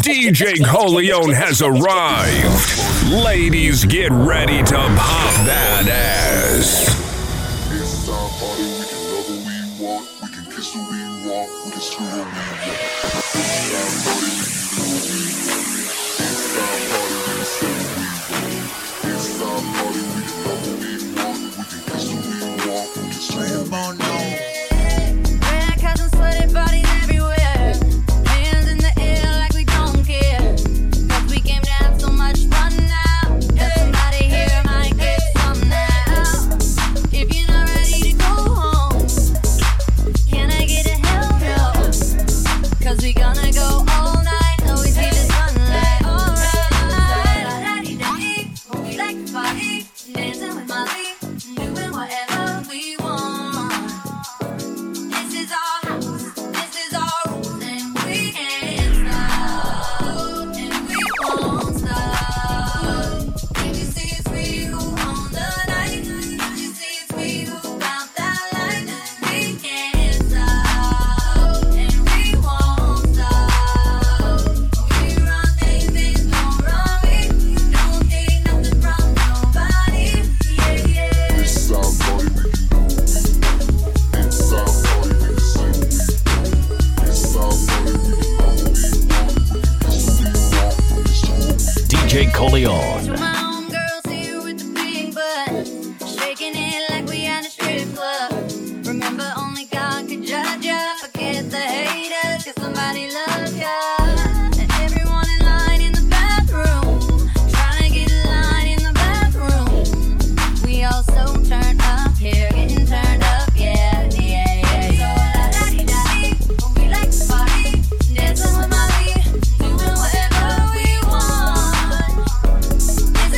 DJ Coleon has arrived. Ladies, get ready to pop that ass. It's our party, we can love who we want, we can kiss who we want, we can screw who we want. It's our party, we can do what we want. It's our party, we can say what we want. It's our party, we can love who we want, we can kiss who we want, we can screw who we want. Red cousins, sweaty bodies everywhere. Hands in the air like we don't care. 'Cause we came to have so much fun now. That somebody here might get some now. If you're not ready to go home, can I get a hell no? 'Cause we gonna go all night till we see the sunlight. Alright, la-di-da-dee, we like to party, dancing with Molly, doing whatever we want. This is our house, this is our rules, and we can't stop, and we won't stop. If you see it's we who own the night, if you see it's we who found that light, we can't stop, and we won't stop. We run things, things don't run me. Don't take nothing from nobody. Yeah, yeah. It's our party, we can do what we want. It's our party, we can say what we want. It's our party, we can love who we want, we can kiss who we want, we can screw who we want. DJ Coleon. So my homegirls here with the big butt, shaking it like we at a strip club. Remember, only God could judge ya. Forget the haters, 'cause somebody loves ya. And everyone in line in the bathroom, trying to get a line in the bathroom. We all so turned up here, getting turned up, yeah, yeah, yeah. So la-da-dee-da-dee, we like to party, dancing with Molly, doing whatever we want.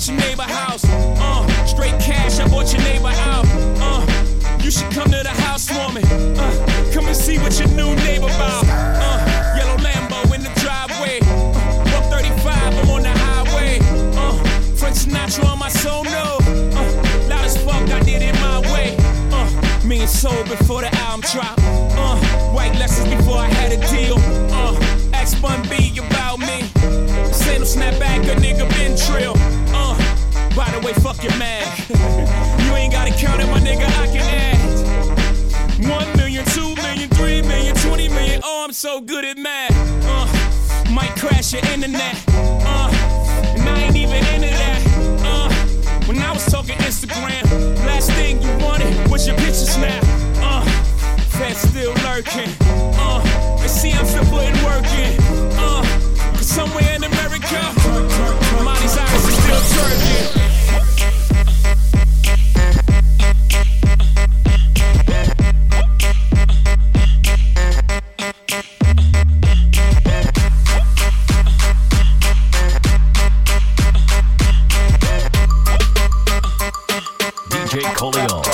at your neighbor house. Straight cash, I bought your neighbor out. You should come to the housewarming. Come and see what your new neighbor about. Yellow Lambo in the driveway. 135, I'm on the highway. Frank Sinatra on my soul, no. Loud as fuck, I did it my way. Me and Soul before the album drop. White lessons before I had a deal. Ask Bun B about me. This ain't no snapback, a nigga been trill. By the way, fuck your mag. You ain't gotta count it, my nigga, I can add 1 million, 2 million, 3 million, 20 million. Oh, I'm so good at math. Might crash your internet. And I ain't even into that. When I was talking Instagram, last thing you wanted was your picture snap. Fat still lurking. They see I'm still putting work in. Cause somewhere in America, Miley Cyrus is still twerking. DJ Coleon.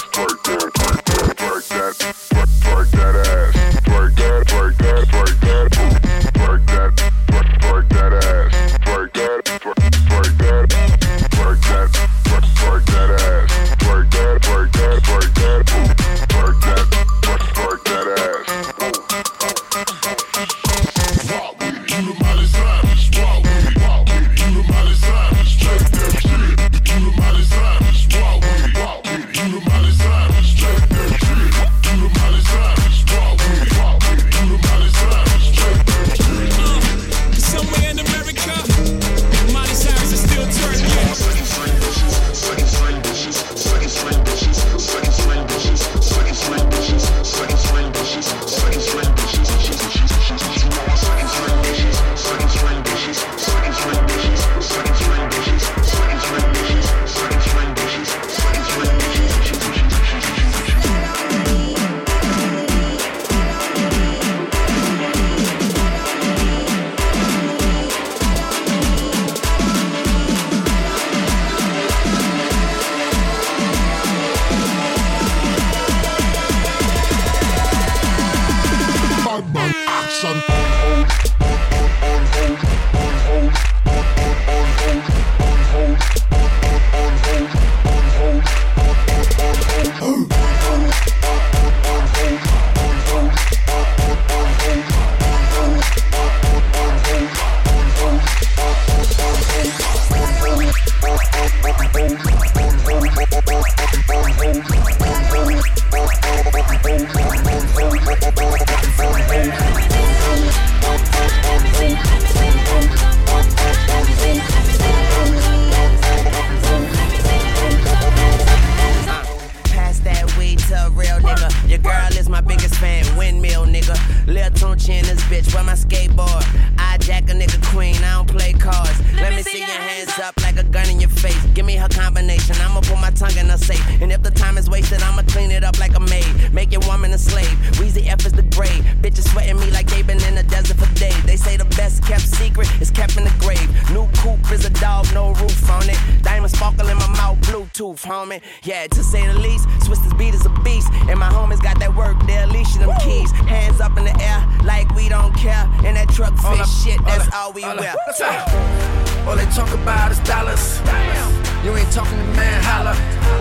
Homie. Yeah, to say the least, Swister's beat is a beast. And my homies got that work, they're leashing them keys. Hands up in the air, like we don't care. And that truck fit shit, that's all we wear. All they talk about is dollars. You ain't talking to man, holla.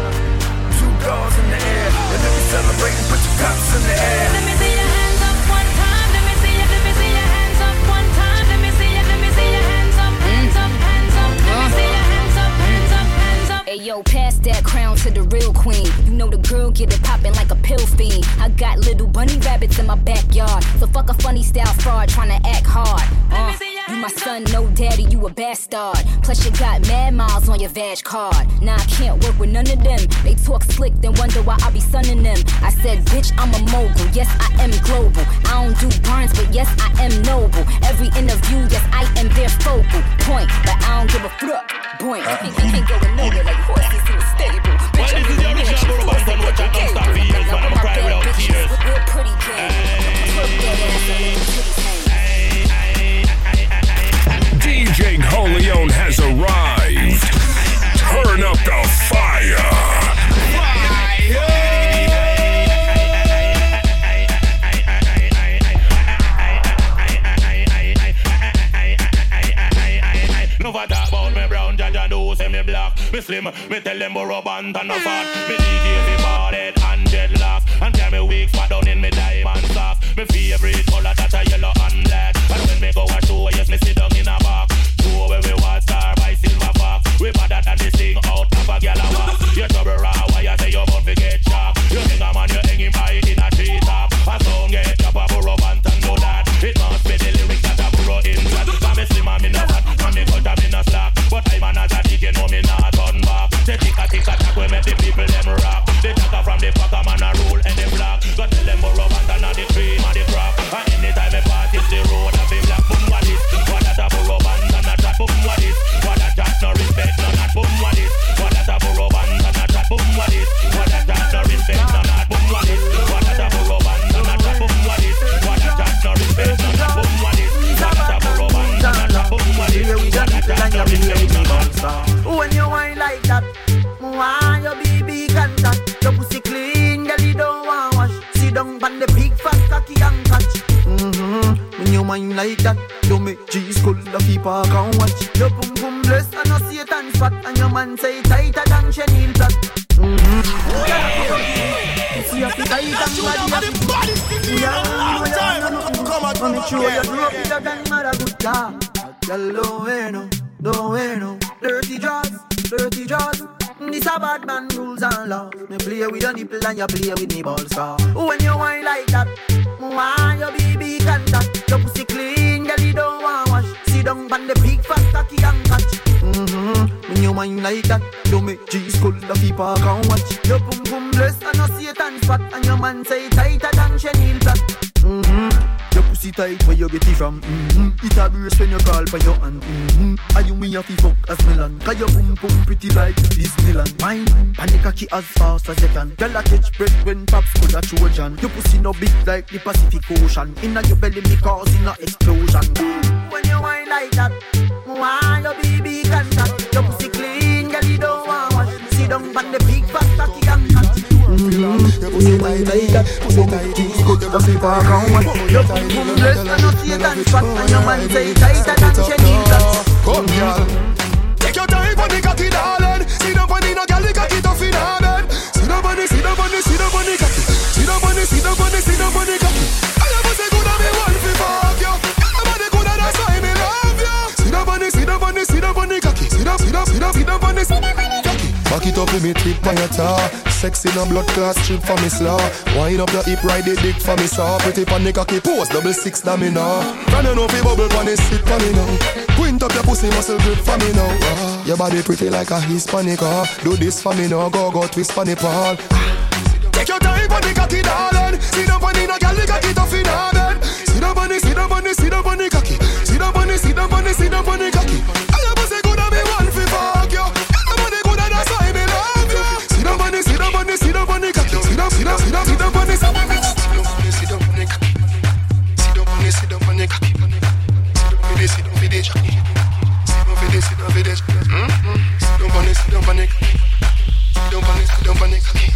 2 girls in the air. And if you celebrating, put your cups in the air. Let me see your hands up one time. Let me see your hands up one time. Let me see your hands up, hands up, hands up. Let me see your hands up, hands up, hands up. Hey yo, pass that crown to the real queen. You know the girl get it poppin' like a pill fiend. I got little bunny rabbits in my backyard. So fuck a funny style fraud tryna act hard. You my son, no daddy, you a bastard. Plus you got mad miles on your vag card. Nah, I can't work with none of them. They talk slick, then wonder why I be sunning them. I said, bitch, I'm a mogul. Yes, I am global. I don't do burns, but yes, I am noble. Every interview, yes, I am their focal point. But I don't give a fuck. Boing. Can't go nowhere like horses in a stable. Bitch, I'm the original Boston, watch out, don't stop for years, man. I'ma cry without tears. Real pretty game. Twerk that ass and let the titties hang. DJ Coleon has arrived. walk. Me slim, me tell them borrow band and a fat. Me DJ me bald head and dreadlocks. And tell me weak fat down in me diamond socks. Me favorite color that a yellow and black. And when me go a show, yes me sit down in a box. Show where we watch star by silver fox. We better than this thing out of a gal a walk. You trouble raw, why you say you won't forget sharp. You think a man you hanging by in a tree top. A song get up a burrow band and know that. It must be the lyrics that a burrow in that. Cause me slim and me no fat, and me cut and me no slack. But I'm an as a DJ, know me not turn back. Say tick a tack, we make the people them rock. They talk from the pack, a man a rule and the block. Go tell them burrow band and the cream and the crap. And anytime me pass it's the road of the black. Boom what is, what that a burrow band and a chat. Boom what is, what that chat no respect no not. Boom what is, what that a burrow band and a chat. Boom what is, what that chat no respect no not. Boom what is, what that a burrow band and a chat. Boom what is, what that chat no respect no not. Boom what is, what that a burrow band and a chat. Boom what is, what that chat no respect no not. When you whine like that, why your baby contact? Your pussy clean, girl you don't want wash. Sit down on the big fat cocky and catch. When you whine like that, you make cheese cold the people can watch. Your pum pum blessed and a Satan spot, and your man say tighter than chenille plot. See your feet tight and body. Come make sure you grow bigger than mother good dog. Girl, don't know, dirty jaws. This a bad man rules and laws. Me play with your nipple and you play with me balls. When you whine like that, why your baby contact? Your pussy clean, girl you don't want wash. Sit down on the big fat cocky and catch. When you whine like that, you make cheese cold the people can watch. Your pum pum blessed and a Satan spot, and your man say tighter than chenille plot. Your pussy tight where you get it from. It a brace when you call for your hand. Are you me a fi fuck as Milan? Cause your pum pum pretty like Disneyland. Mine, panic cocky as fast as you can. Girl a catch breath when pops could a Trojan. Your pussy no big like the Pacific Ocean. Inna your belly me causing a explosion. When you whine like that, why your baby contact? Your pussy clean, girl you don't want wash. Sit down on the big fat cocky and catch. Your pussy tight like that, pussy tight. Your pussy far down one. Your pum pum blessed and no Satan spot, and your man say tighter than chenille plot. Come girl, take your time on the cocky darling. See the bunny no girl, the cocky tough in her bed. See the bunny, see the bunny, see the bunny cocky. See the bunny, see the bunny, see the bunny cocky. I never say good at me one fi fuck you. Nobody good at that's why me love you. See the bunny, see the bunny, see the bunny cocky. See the bunny, see the bunny cocky. Back it up with me tip on your tar. Sexy no blood class strip for me slaw. Wind up your hip, ride the dick for me saw. Pretty pan the cocky pose, 6 na me now. Run you know fi bubble pan it, sit pan me now. Quint up your pussy muscle grip for me now. Your body pretty like a Hispanic. Do this for me now, go twist pan the pal. Take your time on the cocky darling. See the bunny no girl, the cocky tough in her bed. See the bunny, see the bunny, see the bunny cocky. See the bunny, see the bunny, see the bunny cocky. I never say good at me one fi fuck you. Nobody good at that's why me love you. See the bunny, see the bunny, see the bunny cocky. See the bunny, see the bunny, see the bunny cocky. See the bunny, see the bunny, see the bunny cocky. See the bunny, see the bunny cocky. See the bunny, see the bunny cocky. See the bunny, see the bunny cocky.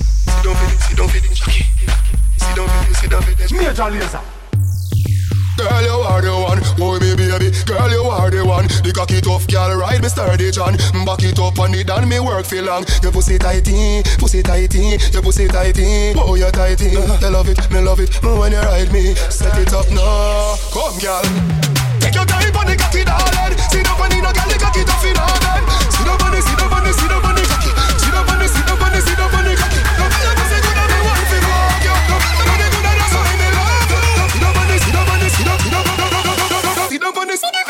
Major laser. Girl, you are the one, boy, me baby. Girl, you are the one. The cocky tough, girl, ride me sturdy, John. Back it up on it and me work for long. Your pussy tighty, pussy tighty, your pussy tighty. Oh, you tighty. I love it, me love it. When you ride me, set it up now. Come, girl. Take your time on the cocky, darling. See the bunny, no girl, the cocky tough in her bed. See the bunny, see the bunny, see the bunny cocky. See the bunny, see the bunny, see the bunny cocky. No, you pussy good at me one for fuck you. No, nobody good at that's why me love you. See the bunny, see the bunny, see the bunny, see the bunny, see the bunny.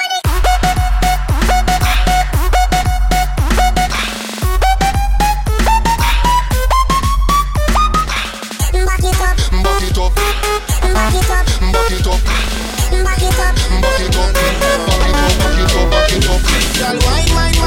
Girl, wine, wine,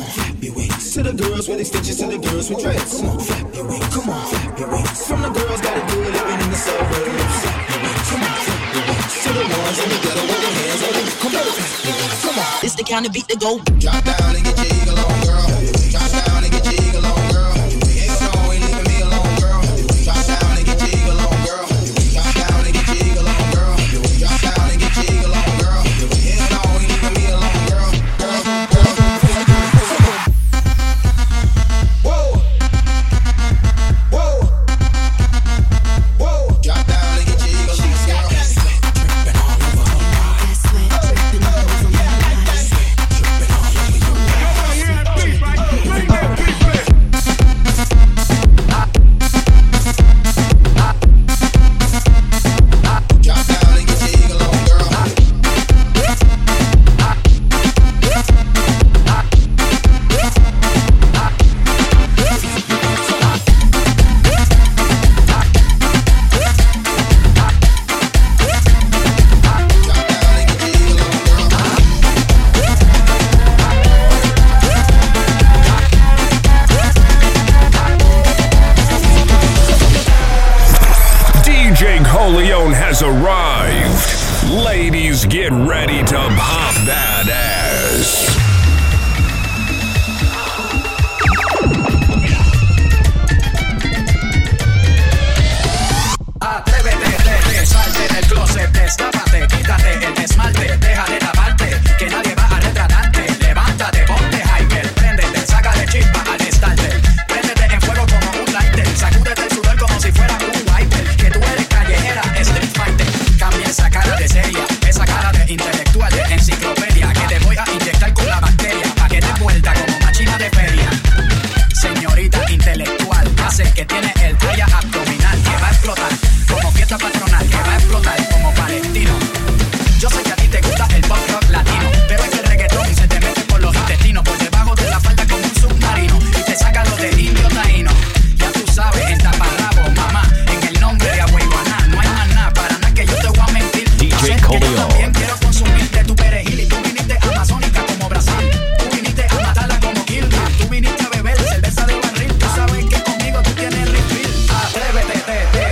on, flap your wings. To the girls with extensions, to the girls with dreads. Come on, flap your wings. Come on, flap your wings. From the girls got it good living in the suburbs. Flap your wings. Come on, flap your wings. To the ones in the ghetto with their hands on them. Come on, flap your wings. Come on. It's the kind of beat that go. Drop down and get your eagle on, girl. Drop down and get your eagle on, girl. Ain't no ain't leaving me alone, girl. Drop down and get your eagle on, girl. Drop down and get your eagle on, girl. Drop down and get your eagle on, girl. Ain't no ain't leaving me alone, girl. Arrived. Ladies, get ready to pop that ass. Atrévete, salte del closet, destápate, quítate el esmalte, deja de taparte, que nadie va a retratarte. Levántate, ponte hyper, préndete, sácale chispa al estarte. Préndete en fuego como un lighter, sacúdete el sudor como si fuera un wiper. Que tú eres callejera, street fighter. Cambia esa cara de seria, esa cara de intelectual de enciclopedia, que te voy a inyectar con la bacteria, pa' que te vuelta como máquina de feria. Señorita intelectual, hace que tiene el talla abdominal, que va a explotar como fiesta patronal, que va a explotar como palestino. Yo sé que a ti te gusta el pop rock latino, pero es que el reggaetón se te mete por los intestinos, por debajo de la falda como un submarino, y te saca lo de indio taíno. Ya tú sabes, en taparrabo, mamá, en el nombre de Agüeyuaná, no hay más nada, para nada que yo te voy a mentir. DJ Yo también quiero consumirte tu perejil, y tú viniste amazónica como Brasil, tú viniste a matarla como Kill Bill, tú viniste a beber cerveza de barril, tú sabes que conmigo tú tienes refill. Atrévete,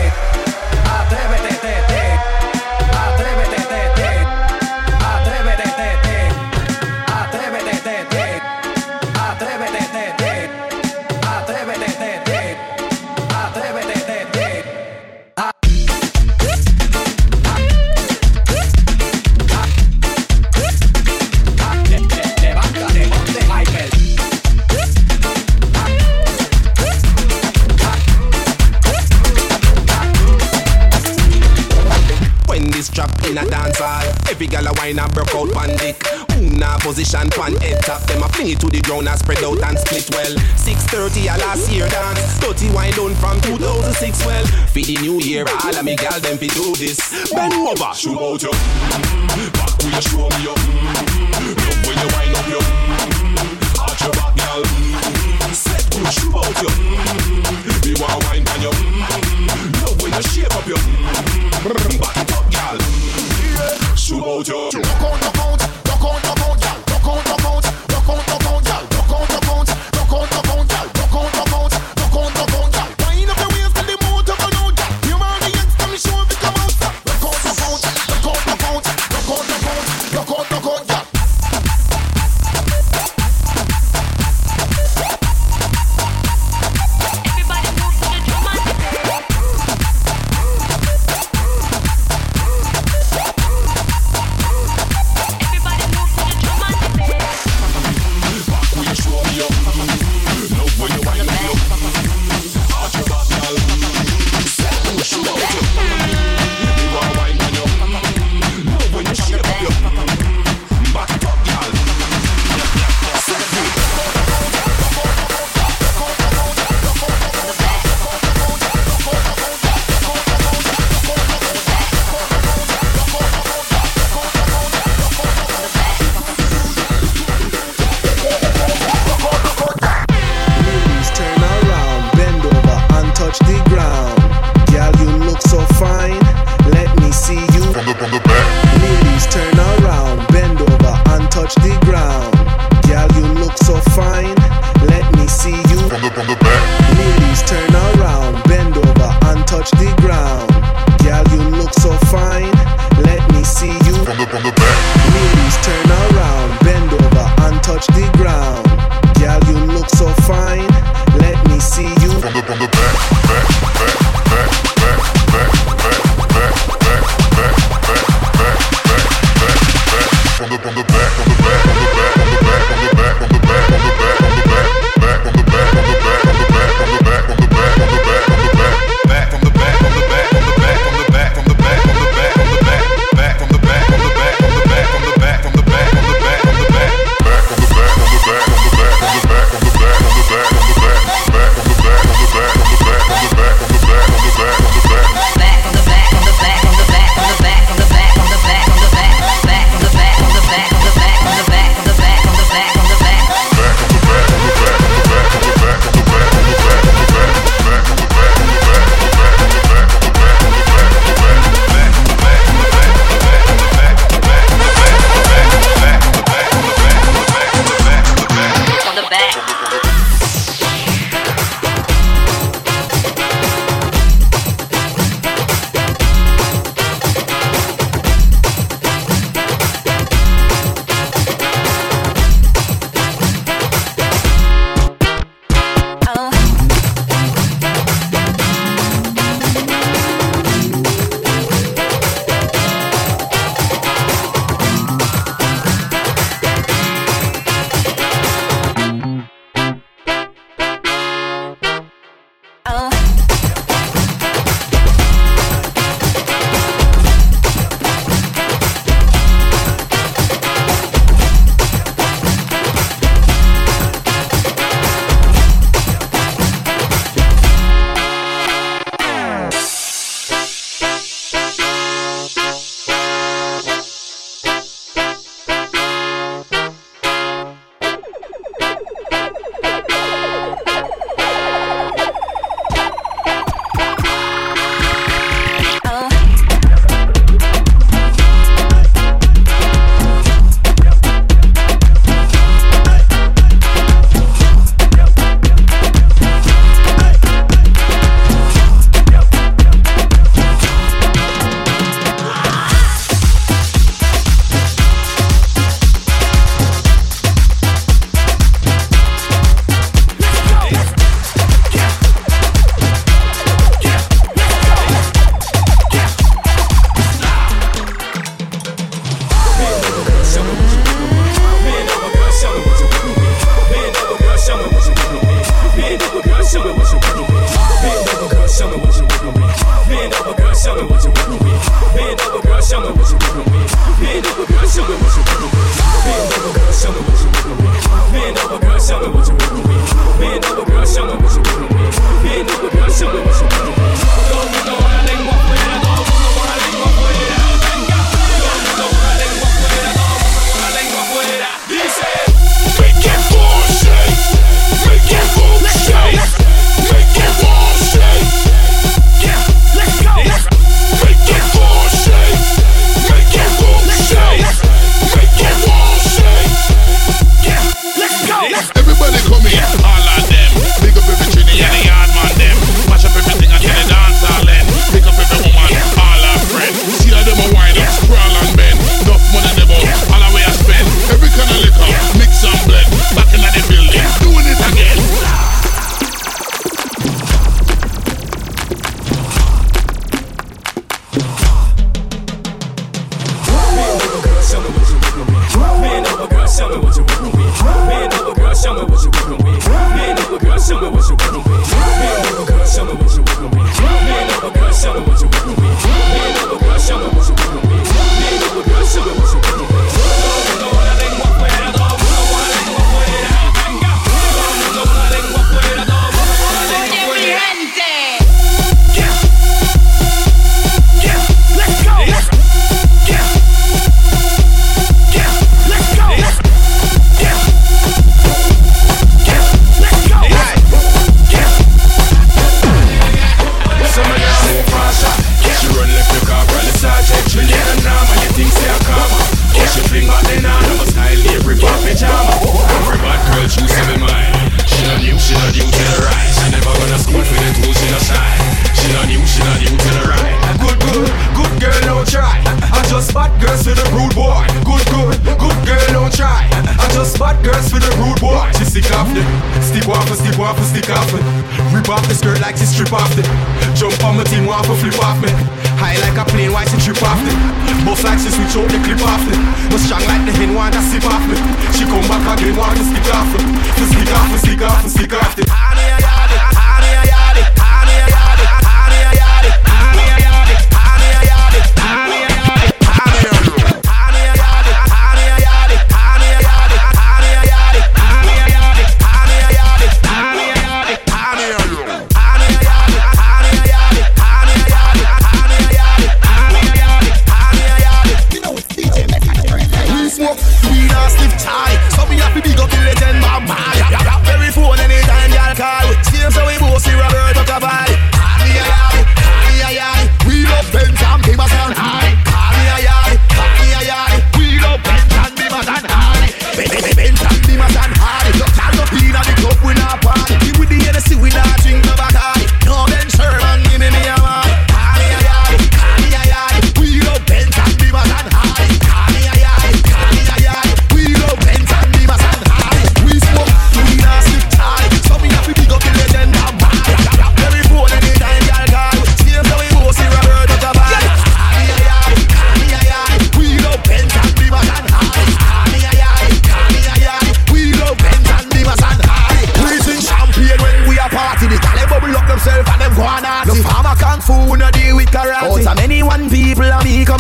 in a dance hall. Every gal a wine and broke out pan dick. Una position pan head top. Them a fling it to the ground and spread out and split well. 6:30 a last year dance. 30 wine down from 2006 well. For the new year all of me gal them fi do this. Bend over, show out you. Back when you show me up. Love when you wine up you. Arch your back gal. Set good, show out you. Me want wine pan you. Love when you shape up you. Back it up gal. Show out you. Rock on, rock on, rock on, rock on, gal. Rock on, rock on, rock on, rock on, gal. Rock on, rock on, rock on, rock on, gal. Rock on, rock on, rock on, rock on, gal. Wind up your waist till the motor go out, gal. You want the ends, let me show if it come out, gal. Rock on, rock on, rock on, rock on, rock on, rock on, rock on, rock on, gal. We not stiff tie, so we have to big up the legend Bob Marley.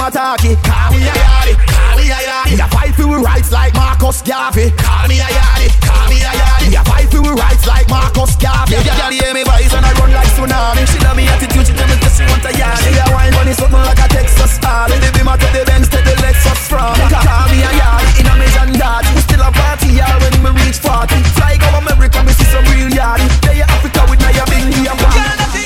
attacky. Call me a yardie, call me a yardie. Me a fight for rights like Marcus Garvey. Call me a yardie, call me a yardie. Me a fight for rights like Marcus Garvey. Yeah, yeah, hear me voice and I run like tsunami. She love me attitude, she tell me that she want a yardie. She a wine bunny something like a Texas star. When the beam out of the Benz, take the Lexus from. Call me a yardie in a Maison yard. We still a party here when we reach 40. Fly go America, we see some real yardie. Play Africa with Naya Bingy and Wang.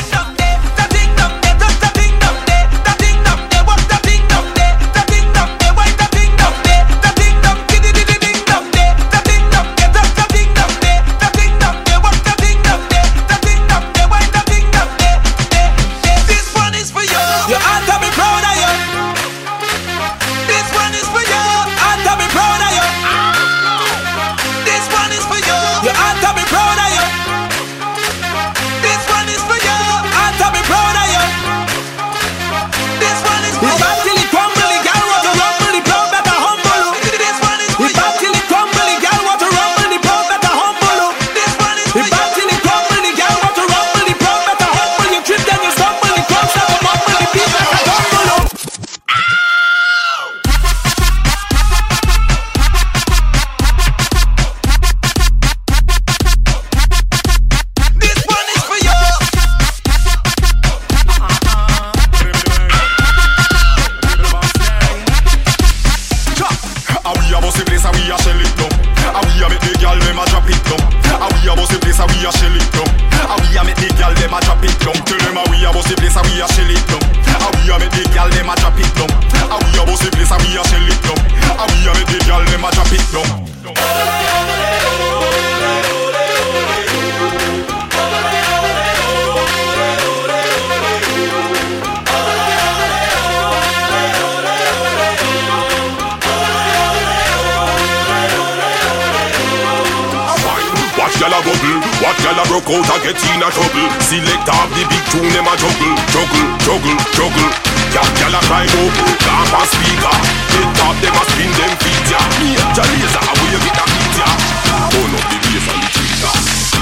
What y'all a broke out and get in a trouble. Select off the big tune, them a juggle, juggle, juggle, juggle. Y'all a climb up, camp and speaker. Get top, them a spin them feet, ya. Major laser, where you get that beat, ya. Turn up the bass and the tweeter.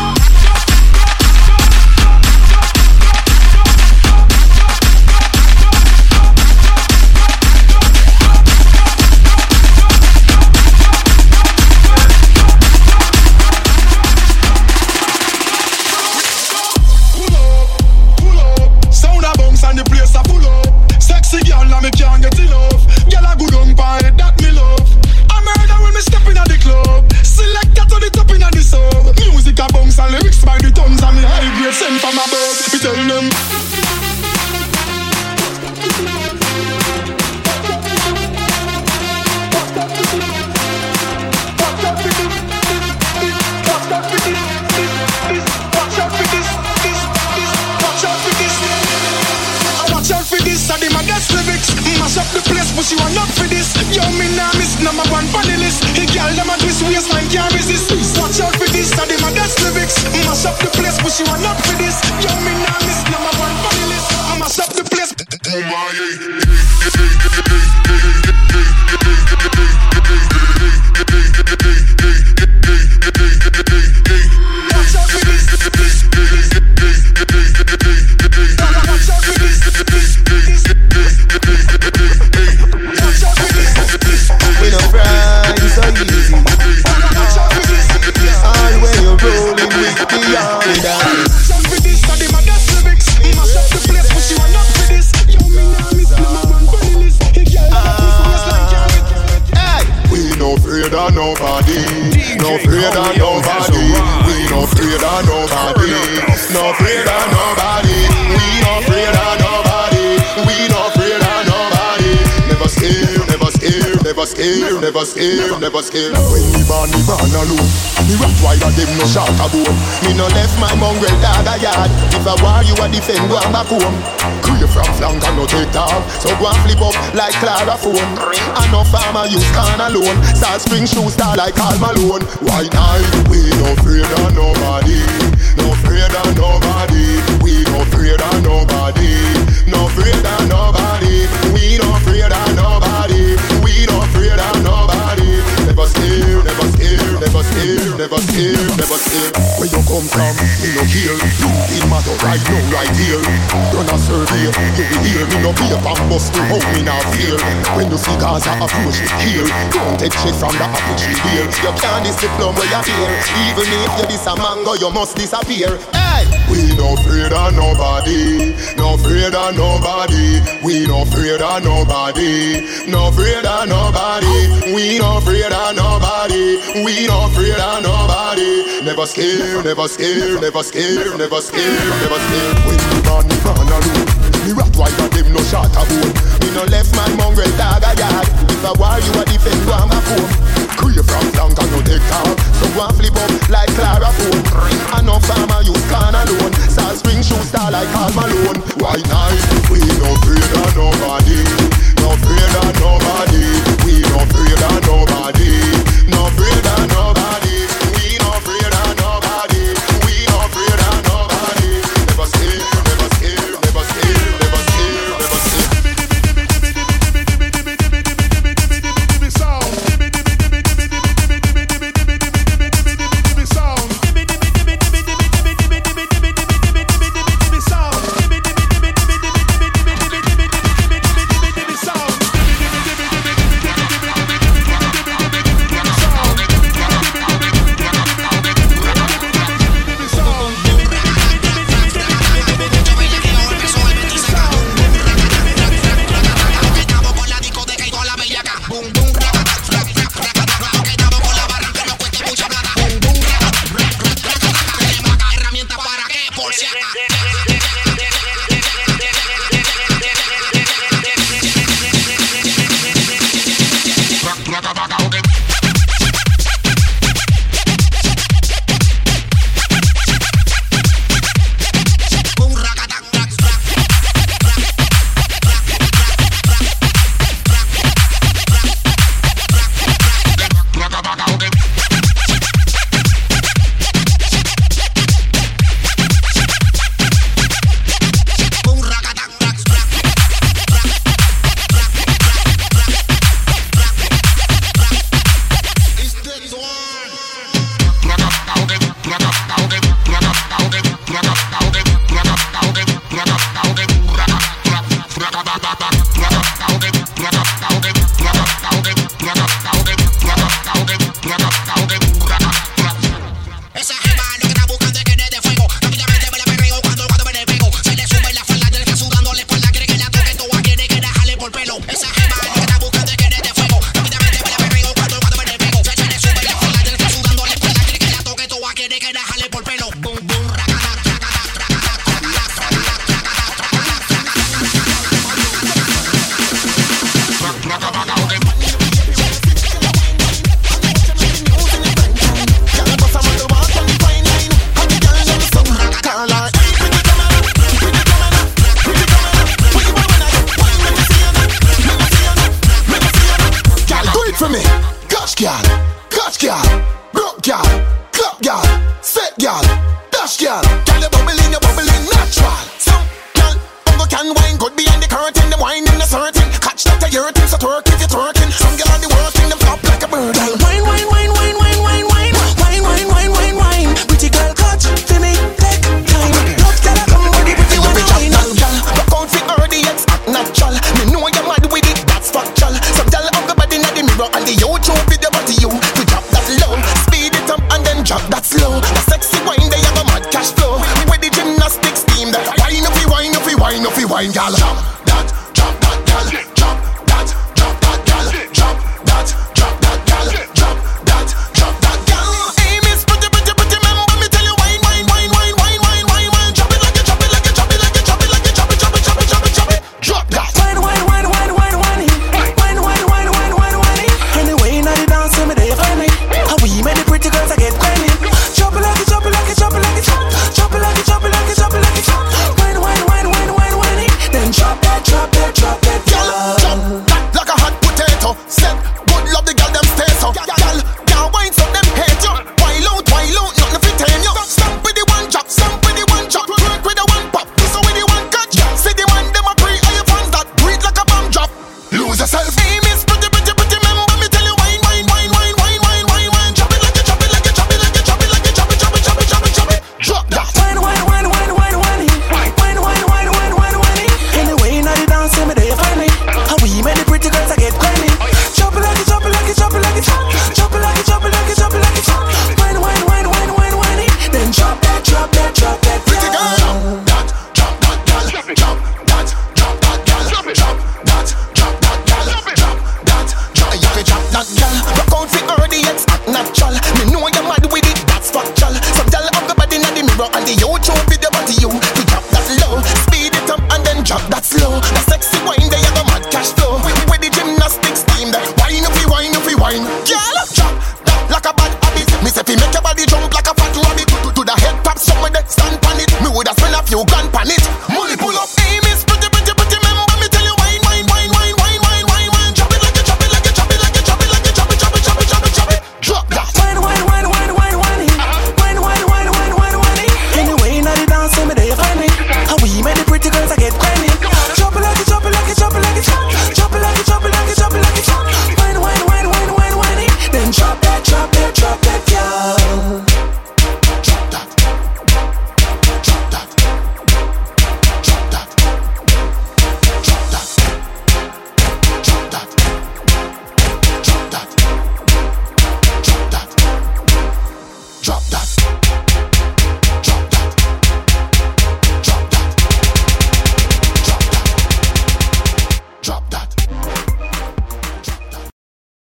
Me can't get enough. Girl a good on pie, that me love. I murder when me step in at the club. Select that to the top in at the sub. Music a bounce and lyrics by the tons. And me high grade sent from above. Me tell them. Mash up the place, but you are not for this. Yo, me nah miss number one on the list. Hey, girl, them a twist waistline can't resist. Watch out for this, I dem a dance lyrics. Mash up the place, but you are not for this. Yo, me nah miss number one on the list. Mash up the place. We no grind so easy. All when you're rolling with the army. We no afraid of nobody. No afraid of nobody. We no afraid of nobody. No afraid of nobody. We no afraid of nobody. We no afraid of nobody. Never scared, never scared, never scared, never scared, never scared. When me born alone. Me rock wide and them no shot a bone. Me no left my mongrel dog a yard. If I war you a defend, go back home. Crave from flank and no take down. So go and flip up like chlorophone. And no farmer use can alone. Start spring shoes star like Karl Malone. Why not? We no afraid of nobody. No afraid of nobody. We no afraid of nobody. No afraid of nobody. We no afraid of nobody. We no afraid of nobody. Never scared, never scared, never scared, never scared, never scared. Where you come from, me no care. It matter right now, right here. Run a survey, you will hear me no beer and bust me home me not fear. When you see Gaza approach the kill, don't take shit from the apple tree here. You can't diss the plum where you're here. Even if you diss a mango, you must disappear. Hey! We no afraid of nobody, no afraid of nobody. We no afraid of nobody, no afraid of nobody. We no afraid of nobody, we no afraid of nobody. Never scared, never scared, never scared, never scared, never scared. When we born, we born alone. Me rat white and them no shot a bone. Me no left man mongrel dog a yard. If I war you a defend one my phone. Crave from flank and no take talk. So go and flip up like Claraphone. And no farmer use can alone. Salt spring shoe star like Karl Malone. White night, we no afraid of nobody. No afraid of nobody. We no afraid of nobody. No afraid of nobody. We no afraid of nobody. We no afraid of nobody. Never scared, never scared, never scared, never scared, never scared. Wine, gal, drop that, gal, drop that, gal, drop that, gal, drop that, gal. Hey, miss, pretty, remember me tell you wine, drop it like it, drop it like it, drop it like it, drop it like it, drop it, drop it, drop it, drop it, drop it, drop that. Wine. Anyway, now the dance with me, they find me. How we made the pretty girls I get grinding. Drop it like it, drop it like it, drop it like it, drop it like it, drop it like it, drop it like it, drop. Wine. Then drop that. zero and the YouTube